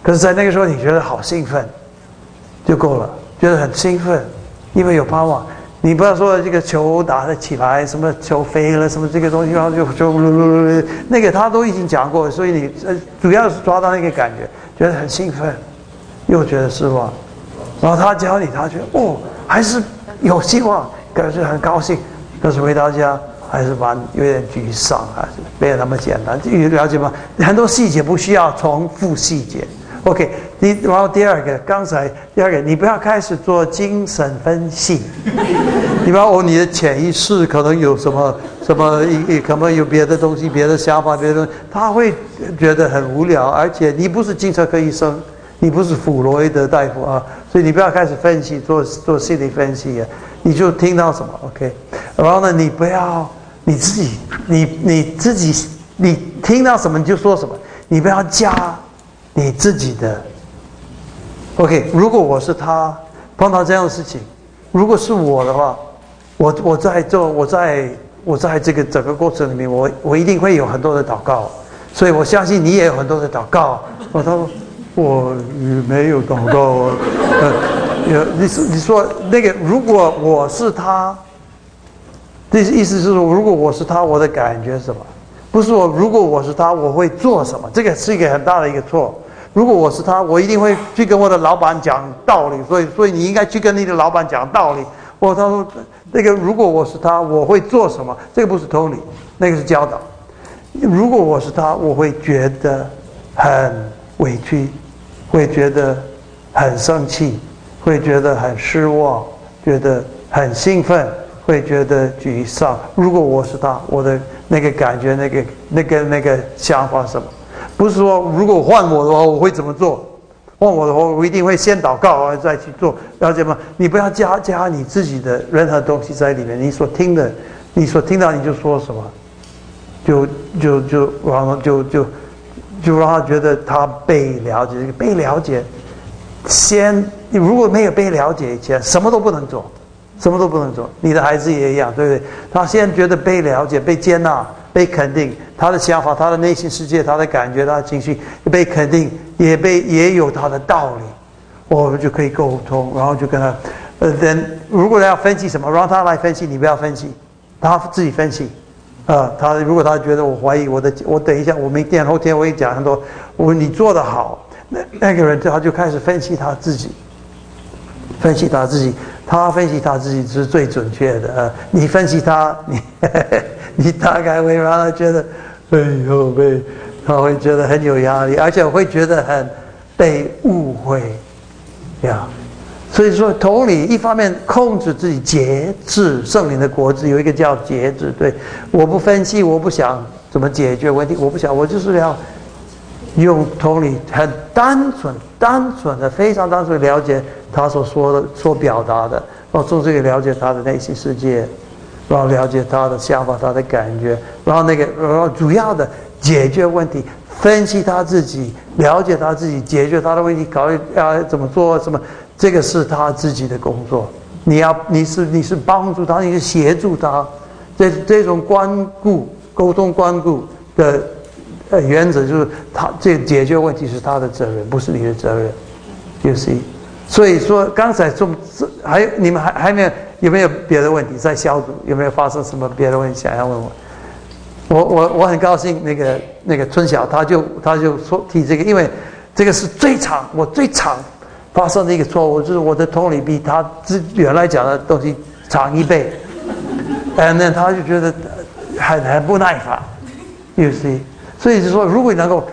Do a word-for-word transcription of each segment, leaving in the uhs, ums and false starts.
可是，在那个时候，你觉得好兴奋，就够了，觉得很兴奋，因为有盼望。你不要说这个球打得起来，什么球飞了，什么这个东西，然后就就那个他都已经讲过，所以你呃主要是抓到那个感觉，觉得很兴奋，又觉得失望。然后他教你，他觉得哦还是有希望，可是很高兴，可是回到家还是蛮有点沮丧，还是没有那么简单。你了解吗？很多细节不需要重复细节。OK， 你然后第二个，刚才第二个，你不要开始做精神分析。你把哦，你的潜意识可能有什么什么，可能有别的东西，别的想法，别的东西，他会觉得很无聊。而且你不是精神科医生，你不是弗洛伊德大夫啊，所以你不要开始分析，做做心理分析啊。你就听到什么 OK， 然后呢，你不要你自己，你你自己，你听到什么你就说什么，你不要加你自己的 OK。 如果我是他碰到这样的事情，如果是我的话，我我在做我在我在这个整个过程里面，我我一定会有很多的祷告，所以我相信你也有很多的祷告。我他说我没有祷告啊，呃，你你说那个，如果我是他，这意思是说，如果我是他，我的感觉是什么？不是我，如果我是他，我会做什么？这个是一个很大的一个错。如果我是他，我一定会去跟我的老板讲道理，所以所以你应该去跟你的老板讲道理。我他说那个，如果我是他，我会做什么？这个不是通理，那个是教导。如果我是他，我会觉得很委屈，会觉得很生气，会觉得很失望，觉得很兴奋，会觉得沮丧。如果我是他，我的那个感觉，那个那个那个想法是什么？不是说如果换我的话，我会怎么做？换我的话，我一定会先祷告再去做，了解吗？你不要加加你自己的任何东西在里面。你所听的，你所听到你就说什么，就就就然后就就就让他觉得他被了解。这个被了解，先你如果没有被了解以前，什么都不能做，什么都不能做。你的孩子也一样，对不对？他先觉得被了解、被接纳、被肯定，他的想法、他的内心世界、他的感觉、他的情绪被肯定，也被也有他的道理，我们就可以沟通，然后就跟他，呃，等如果要分析什么，让他来分析，你不要分析，他自己分析，啊、呃，他如果他觉得我怀疑我的，我等一下，我明天后天我会讲很多，我你做得好，那那个人他就开始分析他自己，分析他自己，他分析他自己是最准确的，呃，你分析他，你呵呵你大概会让他觉得，哎呦被。他会觉得很有压力，而且会觉得很被误会呀。所以说同理，一方面控制自己节制，圣灵的果子有一个叫节制。对，我不分析，我不想怎么解决问题，我不想，我就是要用同理，很单纯、单纯的、非常单纯的了解他所说的、所表达的，然后从这个了解他的内心世界，然后了解他的想法、他的感觉，然后那个，然后主要的。解决问题，分析他自己，了解他自己，解决他的问题，考虑要怎么做什么，这个是他自己的工作。你要你是你是帮助他，你是协助他，这这种关顾、沟通、关顾的呃原则就是他这解决问题是他的责任，不是你的责任。You see， 所以说刚才从还有你们还还没有有没有别的问题？在小组有没有发生什么别的问题想要问我？我我我很高兴，那个那个春晓他就他就说提这个，因为这个是最常我最常发生的一个错误，就是我的同理比他之原来讲的东西长一倍，and then 他就觉得很很不耐烦 ，you see， 所以就说如果你能够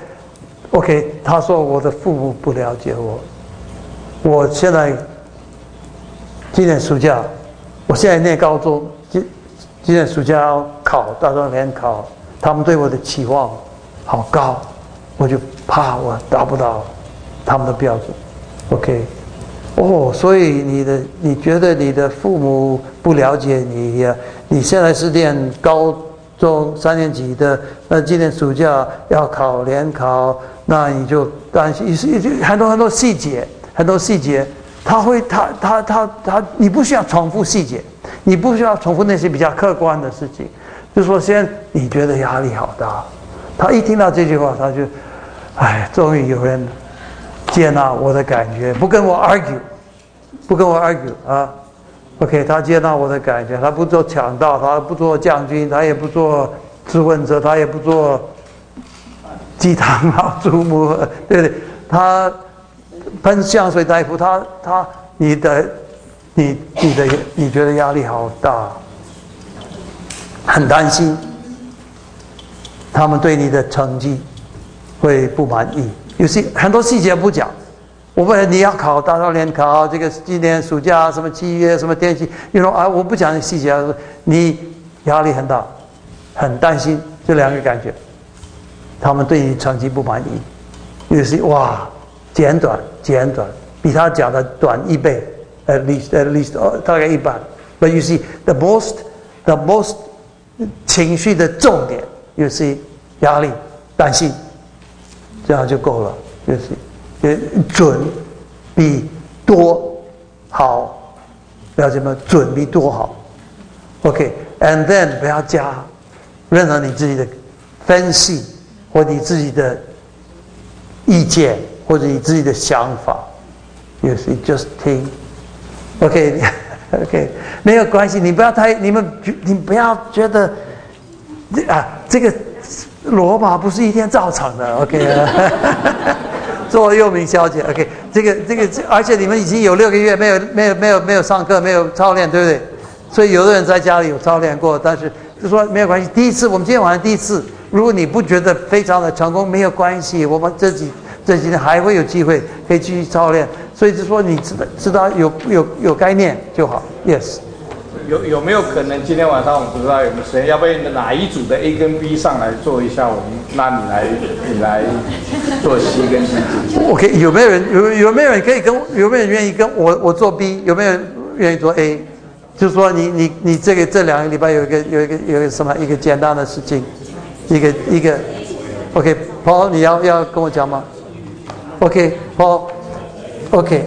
，OK， 他说我的父母不了解我，我现在今年暑假，我现在念高中。今年暑假要考大专联考，他们对我的期望好高，我就怕我达不到他们的标准。OK， 哦，所以你的你觉得你的父母不了解你呀？你现在是念高中三年级的，那今年暑假要考联考，那你就担心，很多很多细节，很多细节，他会他他他他，你不需要重复细节。你不需要重复那些比较客观的事情，就说先你觉得压力好大，他一听到这句话，他就，哎，终于有人接纳我的感觉，不跟我 argue， 不跟我 argue 啊。OK， 他接纳我的感觉，他不做强盗，他不做将军，他也不做质问者，他也不做鸡汤老祖母，对不对？他喷香水大夫，他他你的你你的你觉得压力好大，很担心，他们对你的成绩会不满意，有些很多细节不讲。我问你要考大少联考，这个今年暑假什么七月什么天气，you know 啊，我不讲细节，你压力很大，很担心，这两个感觉，他们对你成绩不满意，有些哇，简短简短，比他讲的短一倍 ，at least at least 大概一半。But you see the most the most 情绪的重点，you see 压力担心，这样就够了，you see。准比多好，了解吗？准比多好 ，OK。And then 不要加任何你自己的分析或你自己的意见或者你自己的想法，有时 just 听 ，OK OK， 没有关系，你不要太你们你不要觉得啊，这个罗马不是一天造成的 ，OK。做幼民小姐 ，OK， 这个这个，而且你们已经有六个月没有没有没有没有上课，没有操练，对不对？所以有的人在家里有操练过，但是就说没有关系。第一次，我们今天晚上第一次，如果你不觉得非常的成功，没有关系，我们这几这几天还会有机会可以继续操练。所以就说你知道知道有有有概念就好 ，Yes。 有有没有可能今天晚上我不知道有没有时间，要不然哪一组的 A 跟 B 上来做一下，我们那你来你来做 C 跟 D。 OK， 有没有人有有没有人可以跟有没有人愿意跟我我做 B？ 有没有人愿意做 A？ 就是说你你你这个这两个礼拜有一个有一个有一个什么一个简单的事情，一个一个 OK，Paul， 你要要跟我讲吗 ？OK，Paul，OK。OK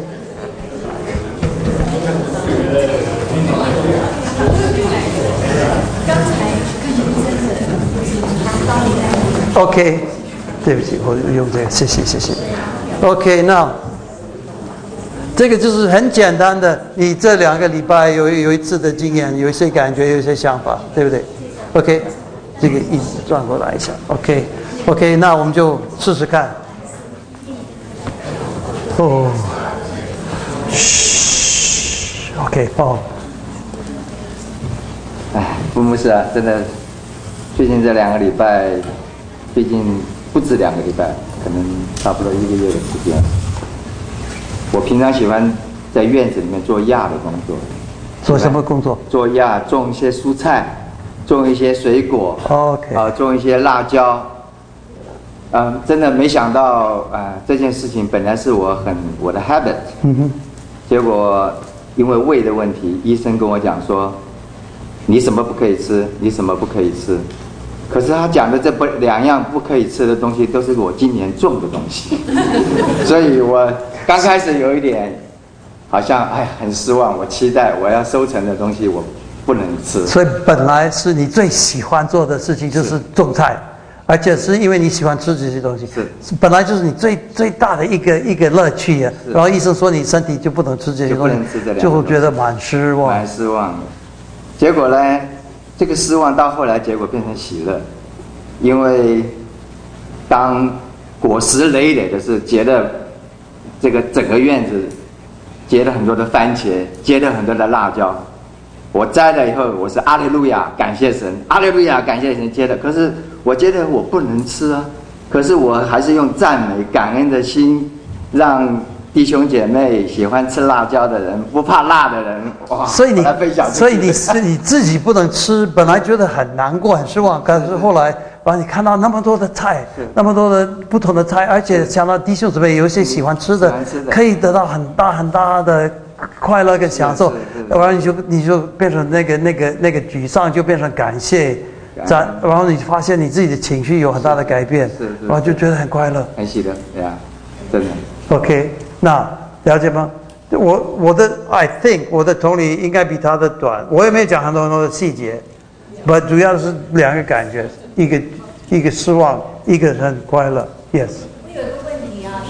OK， 对不起，我用这个，谢谢谢谢。OK， 那这个就是很简单的，你这两个礼拜有有一次的经验，有一些感觉，有一些想法，对不对 ？OK， 这个椅子转过来一下。OK OK， 那我们就试试看。哦，嘘 ，OK， 哦。 哎，布牧师啊，真的，最近这两个礼拜。最近不止两个礼拜，可能差不多一个月的时间。我平常喜欢在院子里面做亚的工作。 做什么工作？ 做亚，种一些蔬菜，种一些水果。 OK。 啊、呃，种一些辣椒。嗯、呃，真的没想到啊、呃，这件事情本来是我很我的 habit。 嗯哼。 结果因为胃的问题，医生跟我讲说，你什么不可以吃，你什么不可以吃。可是他讲的这不两样不可以吃的东西，都是我今年种的东西，所以我刚开始有一点，好像哎很失望。我期待我要收成的东西，我不能吃。 所以本来是你最喜欢做的事情就是种菜，而且是因为你喜欢吃这些东西， 是本来就是你最最大的一个一个乐趣啊。然后医生说你身体就不能吃这些东西，就会觉得蛮失望， 蛮失望的。结果呢？这个失望到后来，结果变成喜乐，因为当果实累累的是结了这个整个院子，结了很多的番茄，结了很多的辣椒。我摘了以后，我是阿利路亚，感谢神，阿利路亚，感谢神结的。可是我觉得我不能吃啊，可是我还是用赞美、感恩的心，让弟兄姐妹喜欢吃辣椒的人，不怕辣的人，哇！ 所以你，所以你是你自己不能吃，本来觉得很难过、很失望，可是后来把你看到那么多的菜，那么多的不同的菜，而且想到弟兄姊妹有一些喜欢吃的，可以得到很大很大的快乐跟享受，要不然你就你就变成那个那个那个沮丧，就变成感谢。然然后你发现你自己的情绪有很大的改变，然后就觉得很快乐， 很喜乐，对啊，真的。 OK。那了解吗？我我的 I think 我的同理应该比他的短，我也没有讲很多很多的细节，不主要是两个感觉，一个一个失望，一个很快乐。Yes。 我有一个问题啊，因为刚刚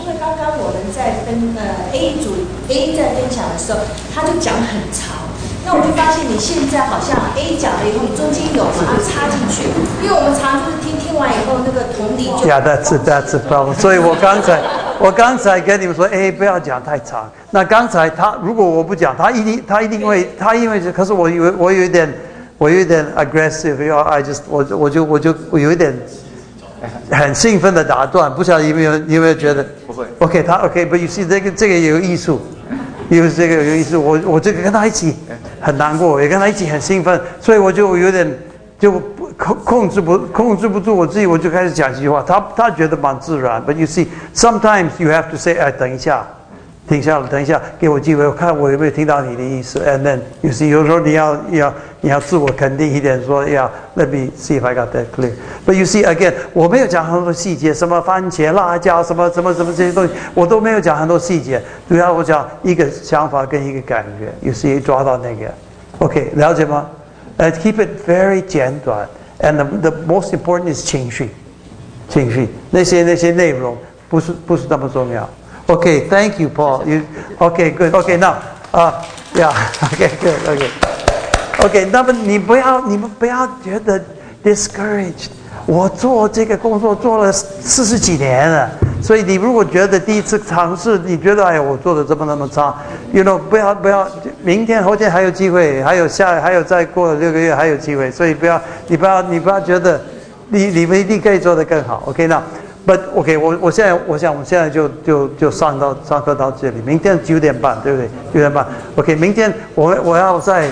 当我们在分呃 A 组 A 在分享的时候，他就讲很长。那我就发现你现在好像 A 讲了以后，你中间有把它插进去，因为我们常就是听听完以后，那个同理就。 Yeah, that's that's the problem. 所以我刚才我刚才跟你们说，哎，不要讲太长。那刚才他如果我不讲，他一定他一定会他因为可是我有我有一点我有一点 aggressive， 要 I just 我我就我就我有一点很兴奋的打断，不晓得有没有有没有觉得？ 不会。 OK， 他 OK，but you see 这个这个也有艺术。因为这个有意思，我我这个跟他一起很难过，也跟他一起很兴奋，所以我就有点就控控制不控制不住我自己，我就开始讲几句话。他他觉得蛮自然 ，but you see sometimes you have to say， 哎，等一下，停下了，等一下，给我机会，我看我有没有听到你的意思。And then you see， 有时候你要要你要自我肯定一点，说呀 ，Let me see if I got that clear。But you see again， 我没有讲很多细节，什么番茄、辣椒，什么什么什么这些东西，我都没有讲很多细节。主要我讲一个想法跟一个感觉。You see， 抓到那个 ，OK， 了解吗？呃、uh, ，keep it very 简短 ，and the, the most important is 情绪，情绪那些那些内容不是不是那么重要。Okay, thank you, Paul. You, okay, good. Okay, now, 啊、uh, ，yeah, okay, good, okay, okay. 那么你不要，你们不要觉得 discouraged。我做这个工作做了四十几年了，所以你如果觉得第一次尝试，你觉得哎呀我做的这么那么差 ，you know， 不要不要，明天后天还有机会，还有下还有再过六个月还有机会，所以不要你不要你不要觉得你你们一定可以做得更好。OK， 那。But OK， 我我现在我想我们现在就就就上到上课到这里，明天九点半，对不对？九点半 ，OK， 明天我我要在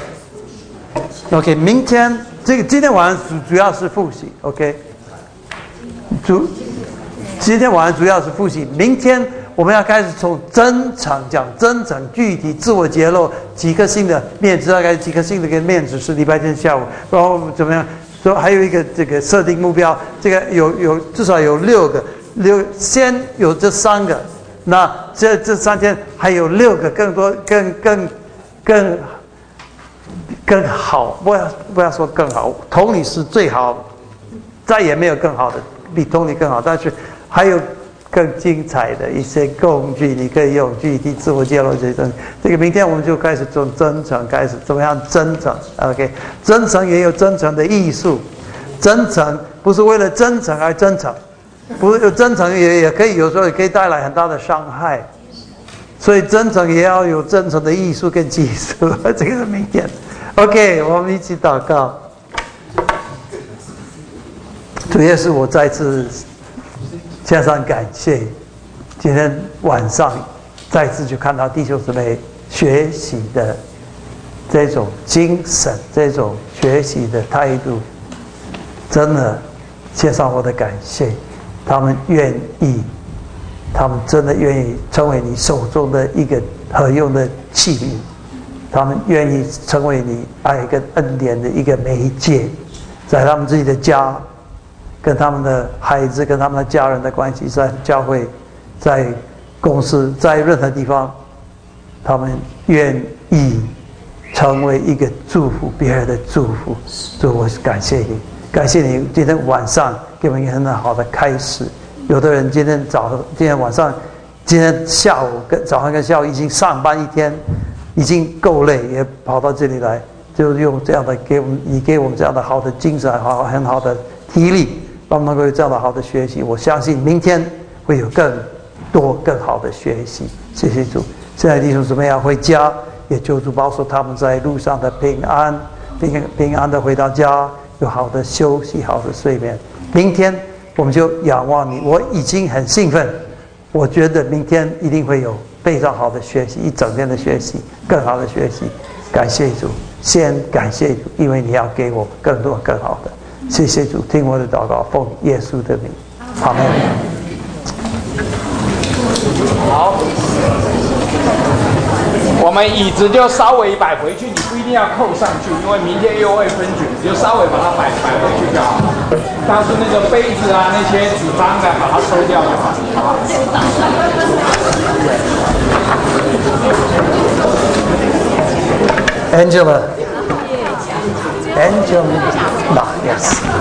OK， 明天这个今天晚上主主要是复习 ，OK， 主今天晚上主要是复习，明天我们要开始从真诚讲真诚，具体自我揭露几颗星的面子，大概几颗星的跟面子是礼拜天下午，然后怎么样？所以还有一个这个设定目标，这个有有至少有六个，六先有这三个，那这这三天还有六个更多更更更更好，不要不要说更好，同理是最好，再也没有更好的比同理更好，但是还有更精彩的一些工具，你可以用具体自我揭露这些东西。这个明天我们就开始从真诚开始，怎么样真诚 ？OK， 真诚也有真诚的艺术，真诚不是为了真诚而真诚，不是有真诚也也可以有时候也可以带来很大的伤害，所以真诚也要有真诚的艺术跟技术。这个是明天 ，OK， 我们一起祷告。主耶稣，我再次加上感谢，今天晚上再次就看到弟兄姊妹学习的这种精神，这种学习的态度，真的献上我的感谢。他们愿意，他们真的愿意成为你手中的一个合用的器皿，他们愿意成为你爱跟恩典的一个媒介，在他们自己的家，跟他们的孩子、跟他们的家人的关系，在教会、在公司、在任何地方，他们愿意成为一个祝福别人的祝福。所以我感谢你，感谢你今天晚上给我们一个很好的开始。有的人今天早、今天晚上、今天下午跟早上跟下午已经上班一天，已经够累，也跑到这里来，就用这样的给我们，你给我们这样的好的精神，好很好的体力。让我们能够有这样的好的学习，我相信明天会有更多更好的学习。谢谢主。现在弟兄姊妹要回家，也求主保守他们在路上的平安，平平安的回到家，有好的休息，好的睡眠。明天我们就仰望你，我已经很兴奋，我觉得明天一定会有非常好的学习，一整天的学习，更好的学习。感谢主，先感谢主，因为你要给我更多更好的。谢谢主，听我的祷告，奉耶稣的名，阿门。 好，我们椅子就稍微摆回去，你不一定要扣上去，因为明天又会分组，你就稍微把它摆摆回去就好。但是那个杯子啊，那些纸张的，把它收掉就好，好吧 ？Angela，Angela， yes。